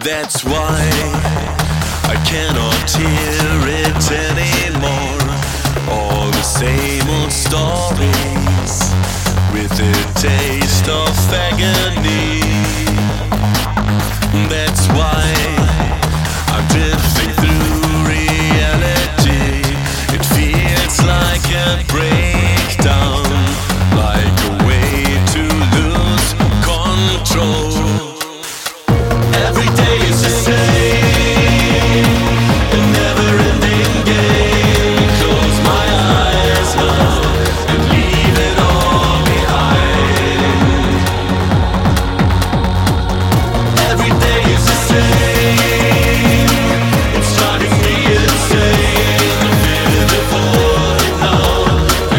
That's why I cannot hear it anymore. All the same old stories with a taste of agony. That's why I'm drifting through reality. It feels like a breakdown, like a way to lose control. Every day is the same, a never-ending game. Close my eyes now and leave it all behind. Every day is the same, it's driving me insane. I feel it falling now.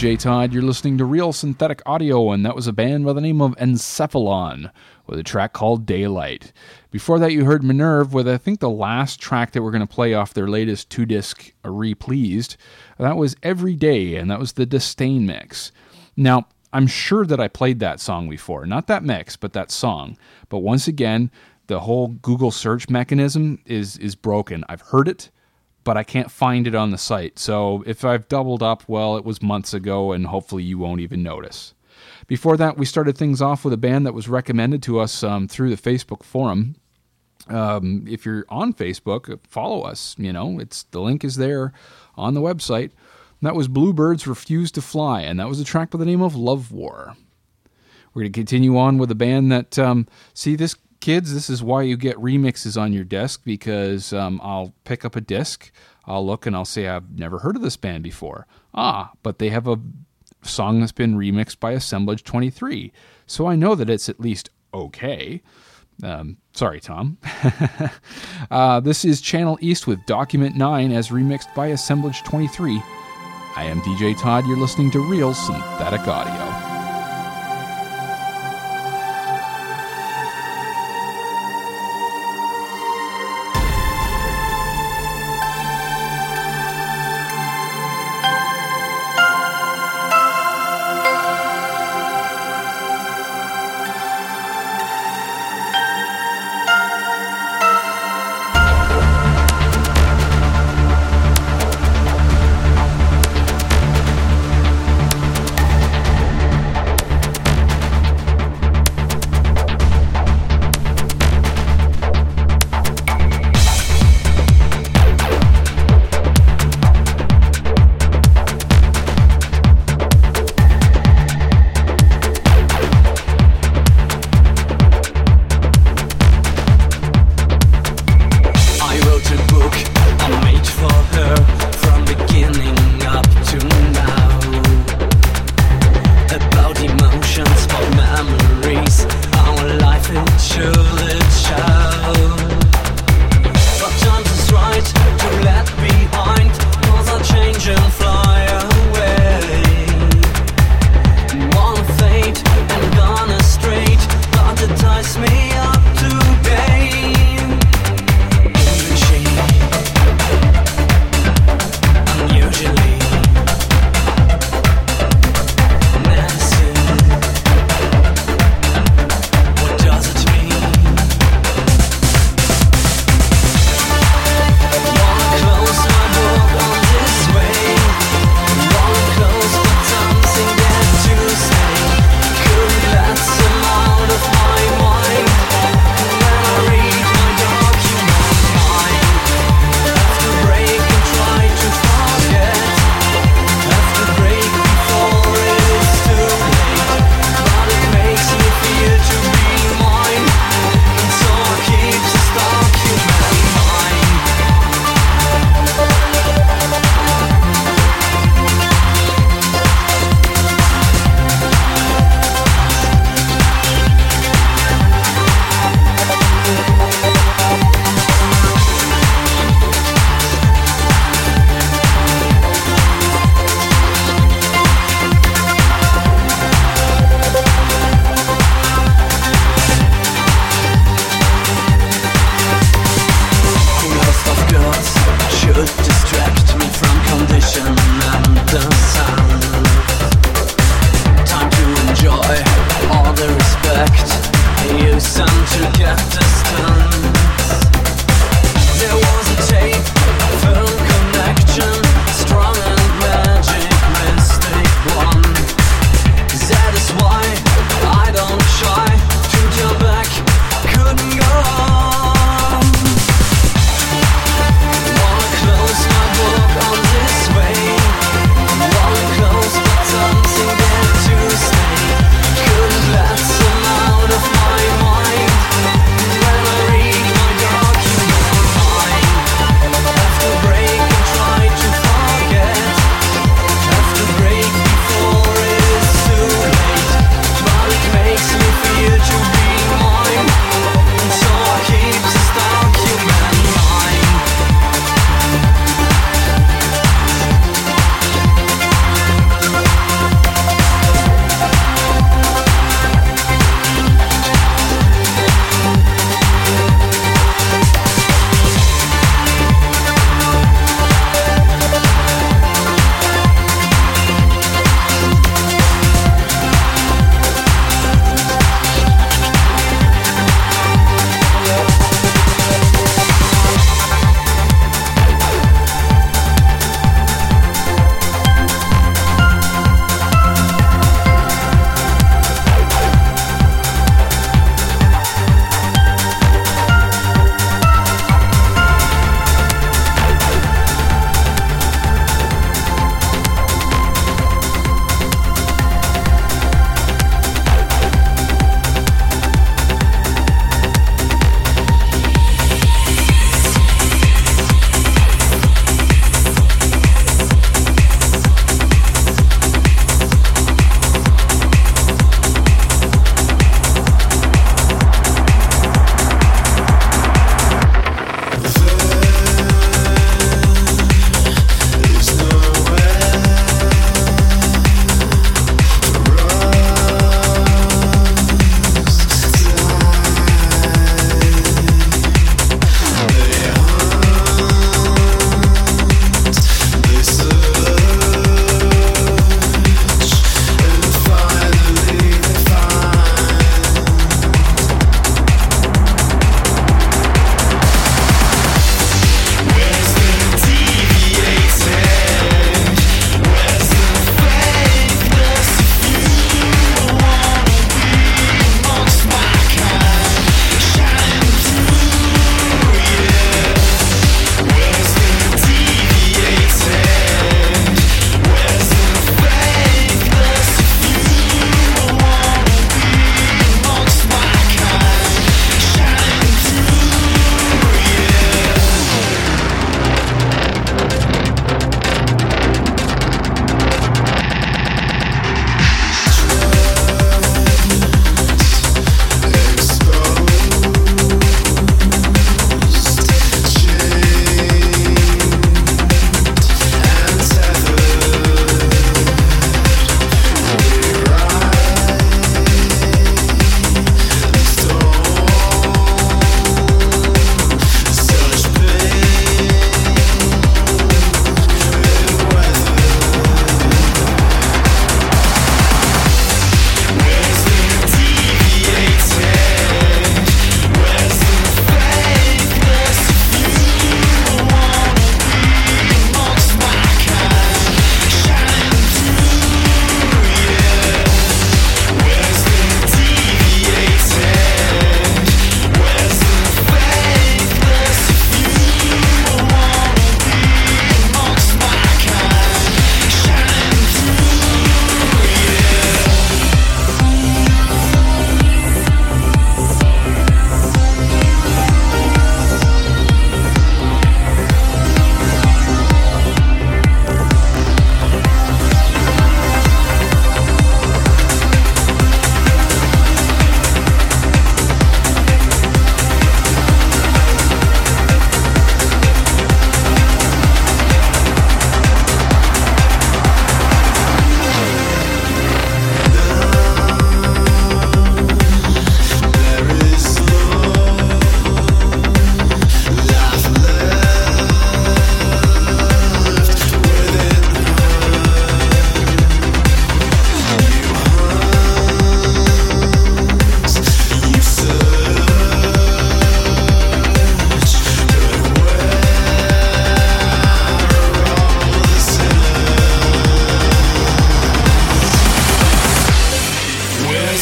DJ Todd. You're listening to Real Synthetic Audio, and that was a band by the name of Encephalon with a track called Daylight. Before that, you heard Minerve with, I think, the last track that we're going to play off their latest 2-disc Repleased. That was Every Day, and that was the Disdain mix. Now, I'm sure that I played that song before. Not that mix, but that song. But once again, the whole Google search mechanism is broken. I've heard it, but I can't find it on the site. So if I've doubled up, well, it was months ago, and hopefully you won't even notice. Before that, we started things off with a band that was recommended to us through the Facebook forum. If you're on Facebook, follow us. The link is there on the website. That was Bluebirds Refuse to Fly, and that was a track by the name of Love War. We're going to continue on with a band that, kids, this is why you get remixes on your desk, because I'll pick up a disc, I'll look, and I'll say, I've never heard of this band before. But they have a song that's been remixed by Assemblage 23, so I know that it's at least okay. Sorry, Tom. This is Channel East with Document 9 as remixed by Assemblage 23. I am DJ Todd. You're listening to Real Synthetic Audio.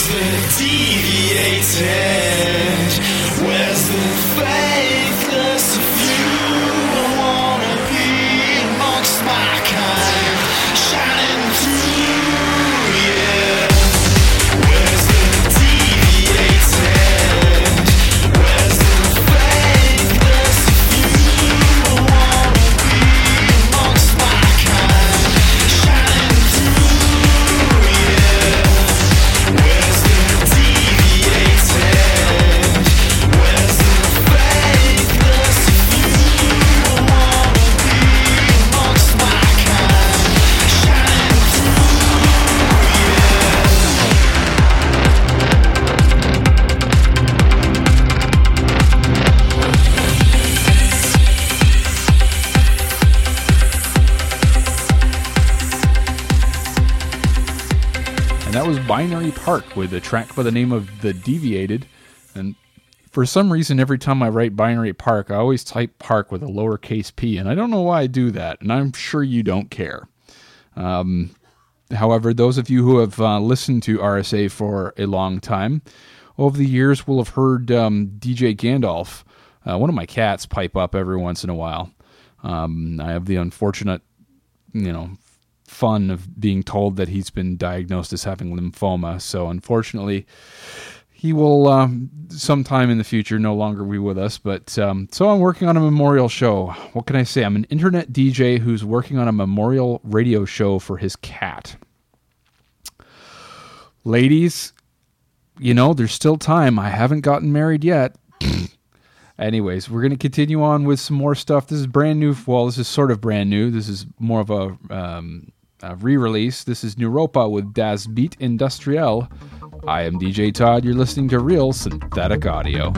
Binary Park with a track by the name of The Deviated. And for some reason, every time I write Binary Park, I always type park with a lowercase p, and I don't know why I do that, and I'm sure you don't care. However, those of you who have listened to RSA for a long time, over the years will have heard DJ Gandalf, one of my cats, pipe up every once in a while. I have the unfortunate, fun of being told that he's been diagnosed as having lymphoma. So unfortunately, he will sometime in the future no longer be with us. But so I'm working on a memorial show. What can I say? I'm an internet DJ who's working on a memorial radio show for his cat. Ladies, there's still time. I haven't gotten married yet. Anyways, we're going to continue on with some more stuff. This is brand new. Well, this is sort of brand new. This is more of a re-release. This is Neuropa with Das Beat Industriel. I am DJ Todd. You're listening to Real Synthetic Audio.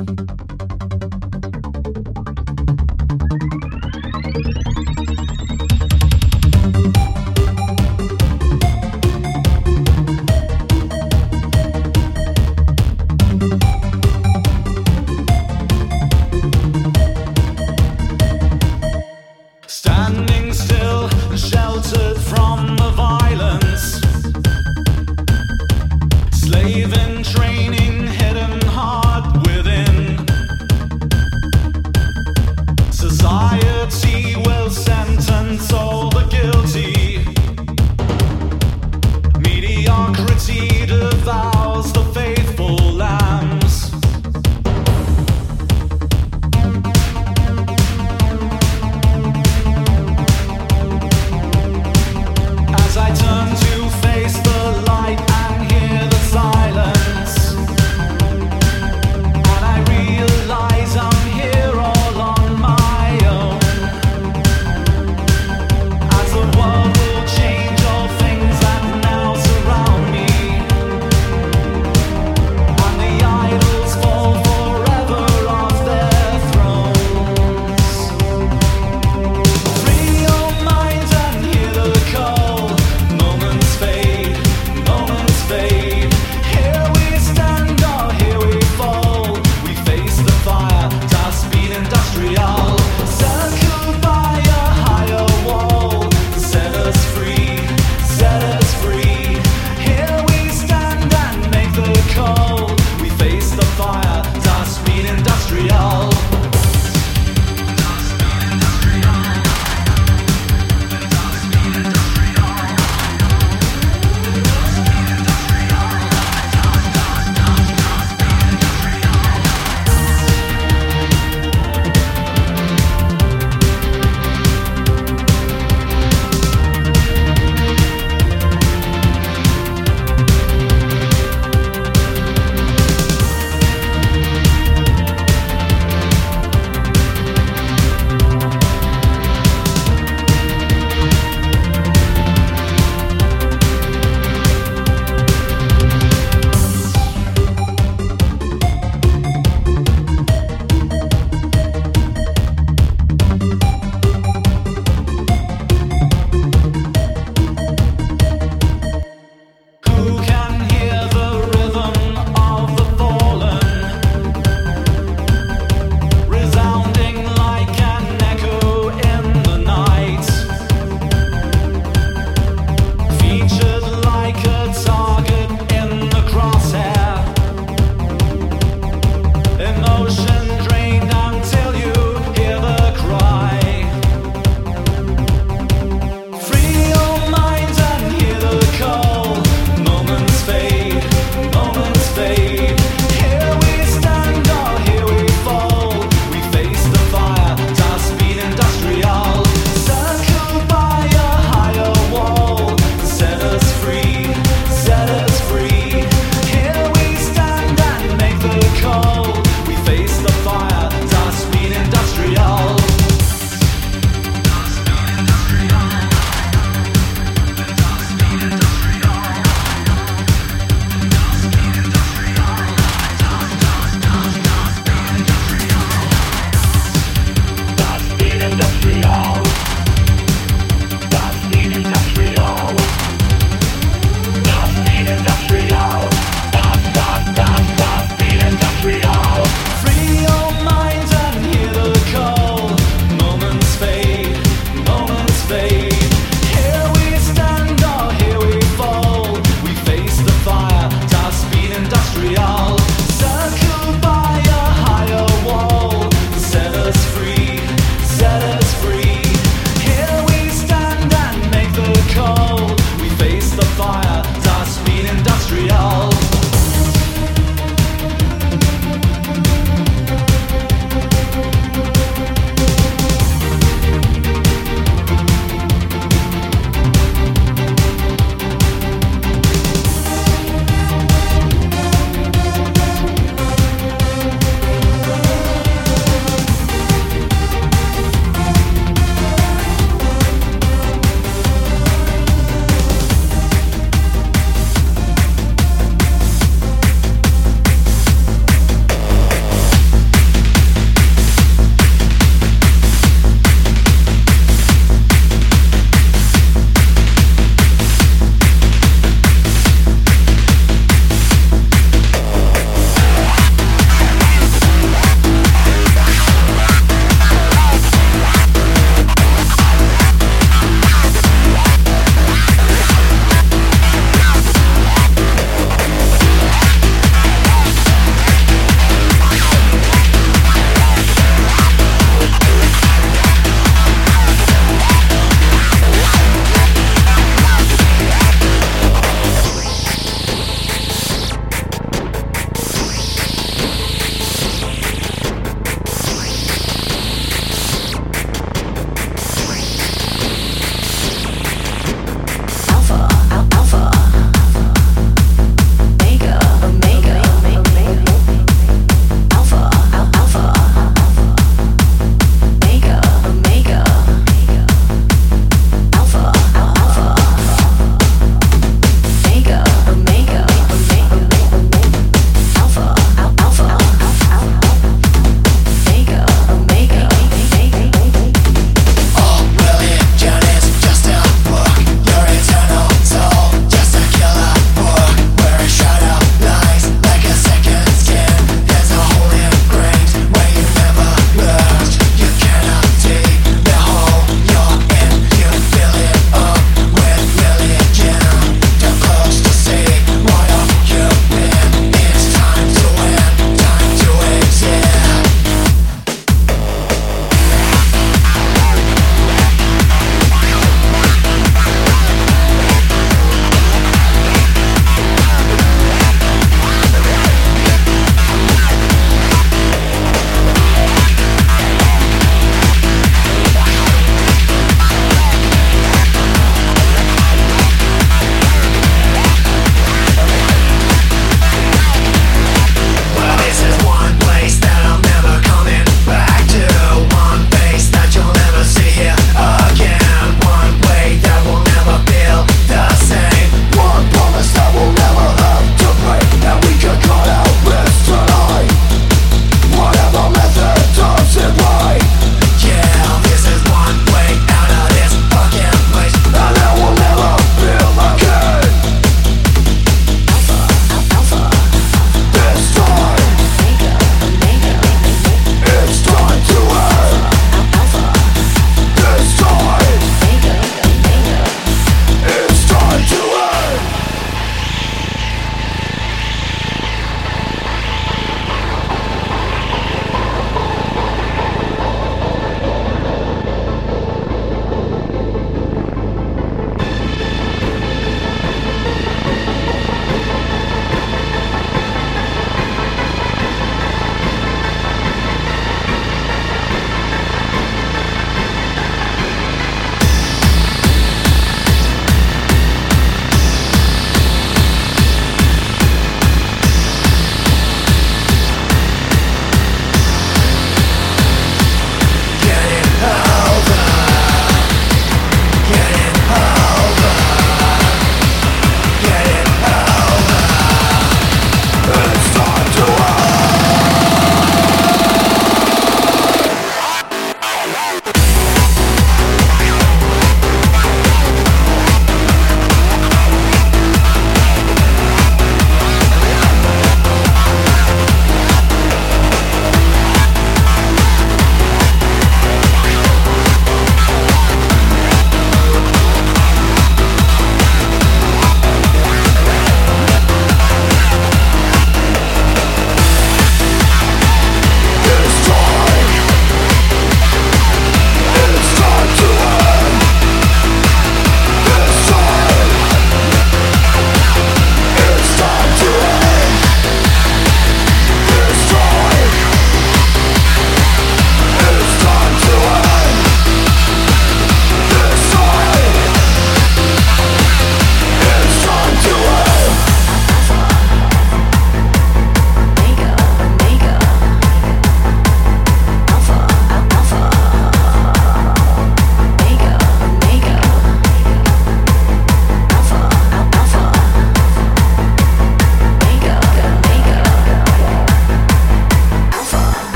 Standing still, sheltered from the violence, slave in training, hidden hard within. Society will sentence all the guilty. Mediocrity devours the faithful lambs. As I turn to face the light and hear the silence,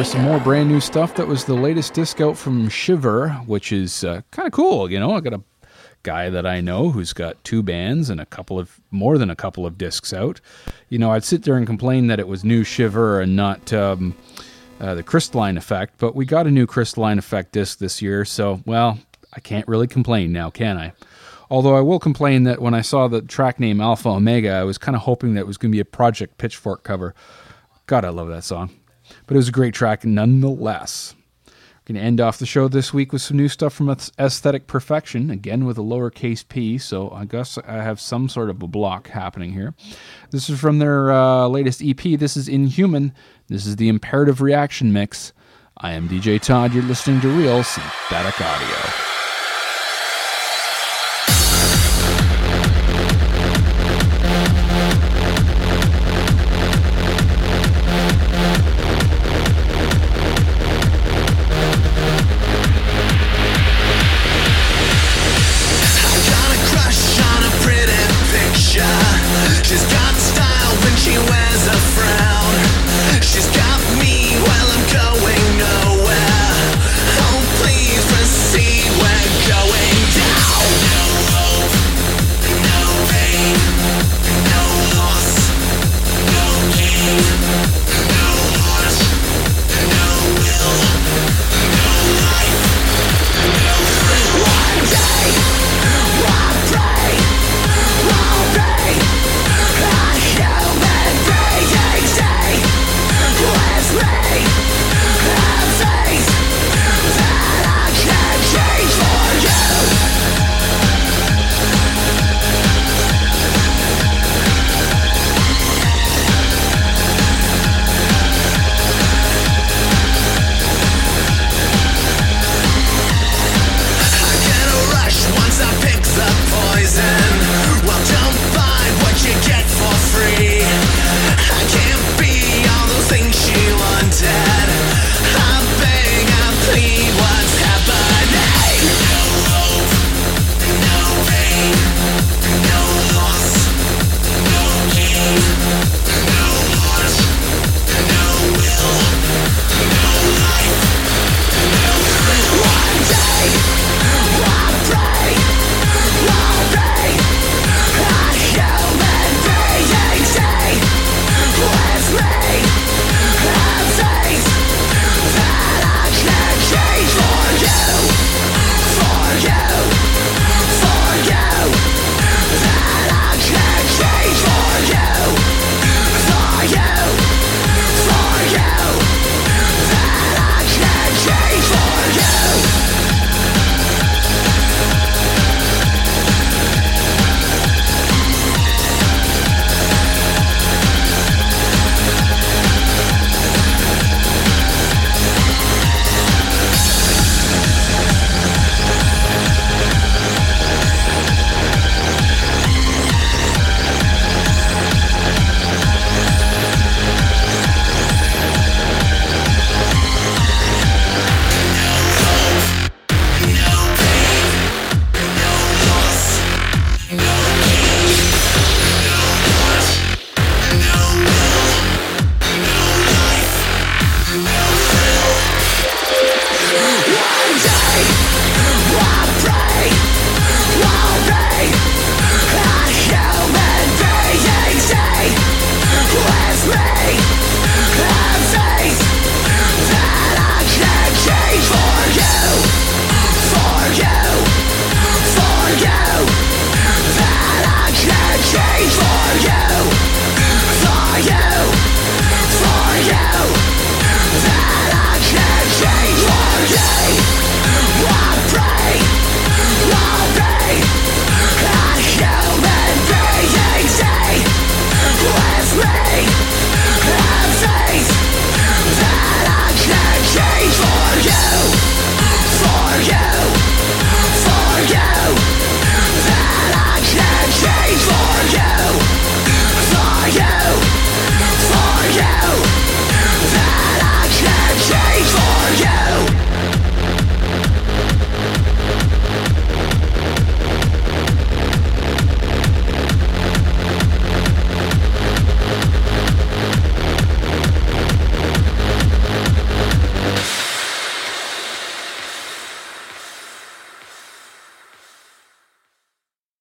some more brand new stuff. That was the latest disc out from Shiver, which is kind of cool. You know, I got a guy that I know who's got 2 bands and more than a couple of discs out. You know, I'd sit there and complain that it was new Shiver and not the Crystalline Effect, but we got a new Crystalline Effect disc this year, so, well, I can't really complain now, can I? Although I will complain that when I saw the track name Alpha Omega, I was kind of hoping that it was going to be a Project Pitchfork cover. God, I love that song. But it was a great track nonetheless. We're going to end off the show this week with some new stuff from Aesthetic Perfection, again with a lowercase p, so I guess I have some sort of a block happening here. This is from their latest EP. This is Inhuman. This is the Imperative Reaction Mix. I am DJ Todd. You're listening to Real Synthetic Audio.